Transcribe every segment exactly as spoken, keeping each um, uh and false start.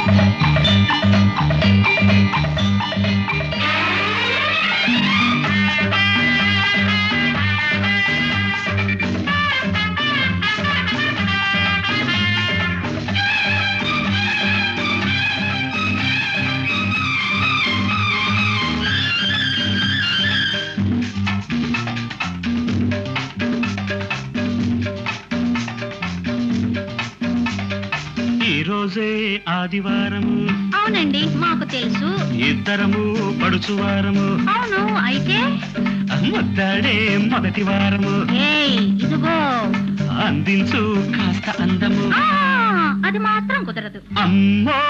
రోజే ఆదివారము. అవునండి, మాకు తెలుసు. ఇద్దరము పడుచువారము. అవును, అయితే ముద్దాడే మొదటి వారము. ఇదిగో అందించు కాస్త అందము. అది మాత్రం కుదరదు. అమ్మో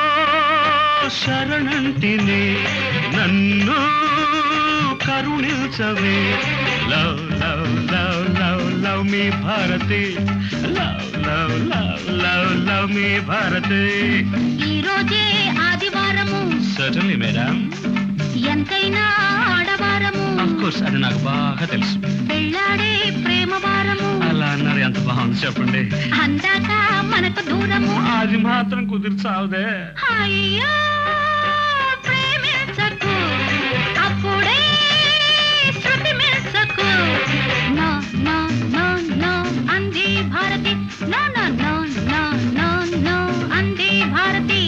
శరణంటిని నన్ను కరుణించవే. Love love love love love me Bharati. Love love love love love me Bharati. ఈ రోజే ఆదివారము. Certainly madam. ఎంతైనా ఆడవారము. ఆఫ్ కోర్స్, అది నాకు బాగా తెలుసు. పెళ్ళాడే ప్రేమ వారము. అలా అన్నారు, ఎంత బాగుంది చెప్పండి. అందాక మనకు దూరము. అది మాత్రం కుదిర్చావుదే. అయ్యో ప్రేమించకు, అప్పుడే శృతి మించకు. నో నో నో నో అంది Bharati. No no no no no no అంది భారతి.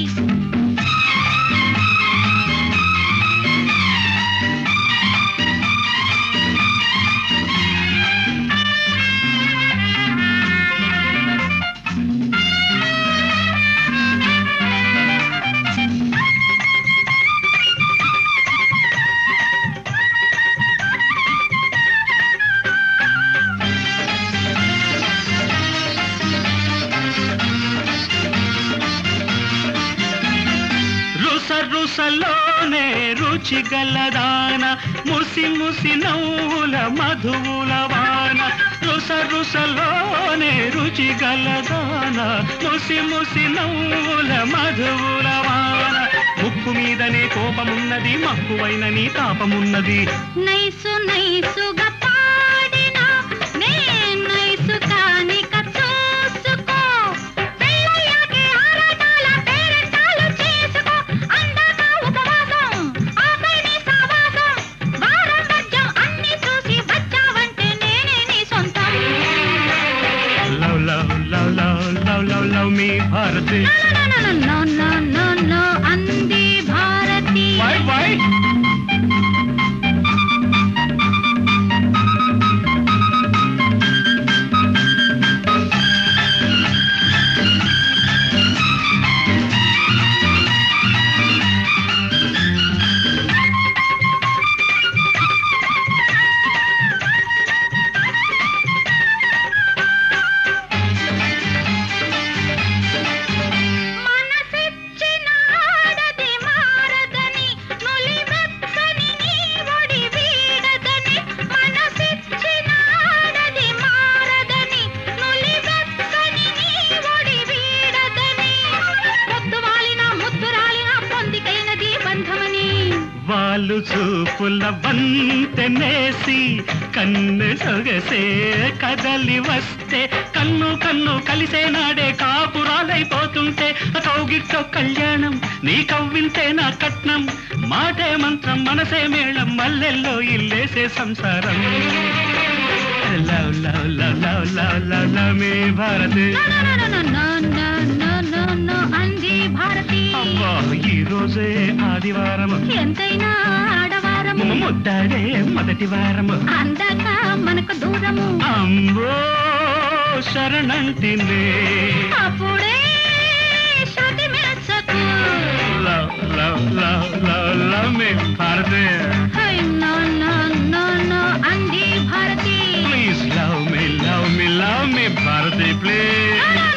రుసలోనే రుచి గలదాన, ముసి ముసి నవ్వుల మధువుల వాన. రుస రుసలోనే రుచి గలదాన, ముసి ముసి నవ్వుల మధువుల వాన. ముక్కు మీదనే కోపమున్నది, మక్కువైన నీ తాపమున్నది. నైసు నైసుగా పాడినా నే నైసు కాని చూసుకో. పెళ్ళయ్యాకే ఆరాటాల పేరెంటాలు చేసుకో. అందాక ఉపవాసం, ఆపై నీ సావాసం. వారం మధ్యం అన్ని చూసి వచ్చావంటే నేనే నీ సొంతం. Love love love love love love love me Bharati. No no no no no no అంది భారతి. వై వై వాళ్ళు చూపుల వంతెనేసి కన్ను సొగసే కదలి వస్తే, కన్ను కన్ను కలిసే నాడే కాపురాలైపోతుంటే. కౌగిట్లో కళ్యాణం, నీ కవ్వింతే నా కట్నం. మాటే మంత్రం, మనసే మేళం, మల్లెల్లో ఇల్లేసే సంసారం. Love love love love love love love me Bharati. అంది భారతి. అబ్బా ఈ రోజే ఆదివారము. ఎంతైనా ఆడవారము. ముద్దాడే మొదటి వారము. అందాక మనకు దూరము. అమ్మో శరణంటిని. అప్పుడే శృతి మించకు. Love love love love love me Bharati. No no no no అంది Bharati. Please love me love me love me Bharati please.